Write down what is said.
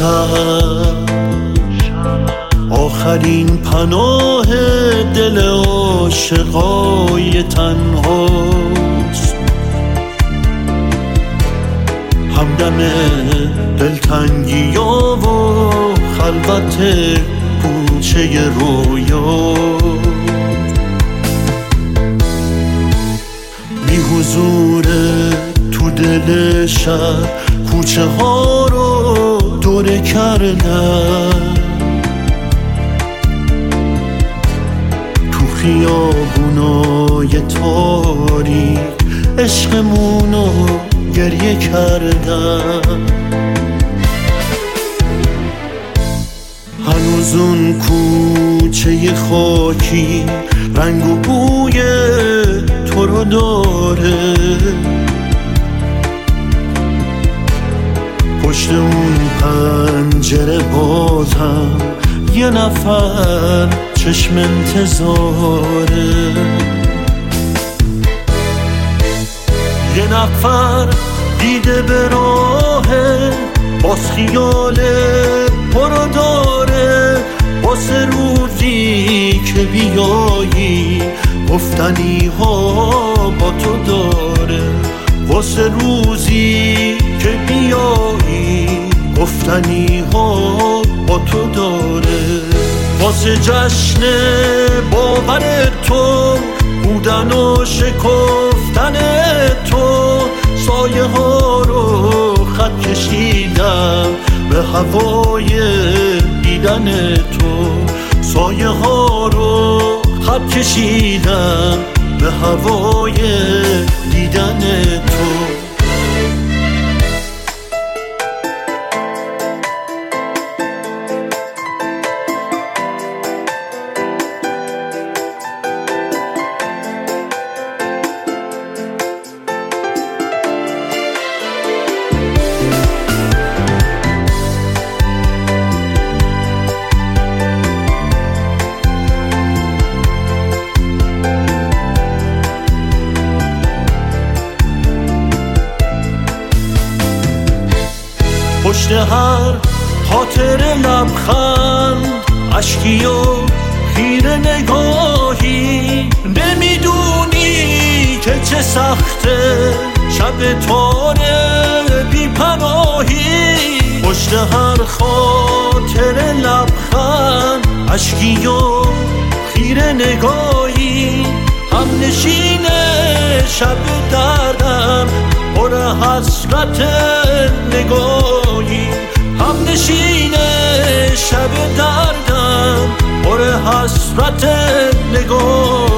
شب آخرین پناه دل عاشقای تنهاست، همدم دلتنگی‌ها و خلوت کوچه رویا، بی حضور تو دل شب کوچه ها رو دوره کردن، تو خیابونای تاریک عشقمونو گریه کردن. هنوز اون کوچه خاکی رنگ و بوی تو رو داره، پشت اون پنجره بازم یه نفر چشم انتظاره، یه نفر دیده به راهه باز خیال برو داره، واسه روزی که بیایی گفتنی ها با تو داره، واسه روزی که بیایی گفتنی ها با تو داره، واسه جشن باور تو بودن و شکفتن تو، سایه ها رو خط کشیدم به هوای دیدن تو، سایه ها رو خط کشیدم به هوای دیدن تو. پشت هر خاطر لبخند اشکی و خیره نگاهی، نمیدونی که چه سخته شب تاره بی پناهی. پشت هر خاطر لبخند اشکی و خیره نگاهی، هم نشین شب دردم پر حسرت نگاهی، هم نشین شب دردم پر حسرت نگاهی.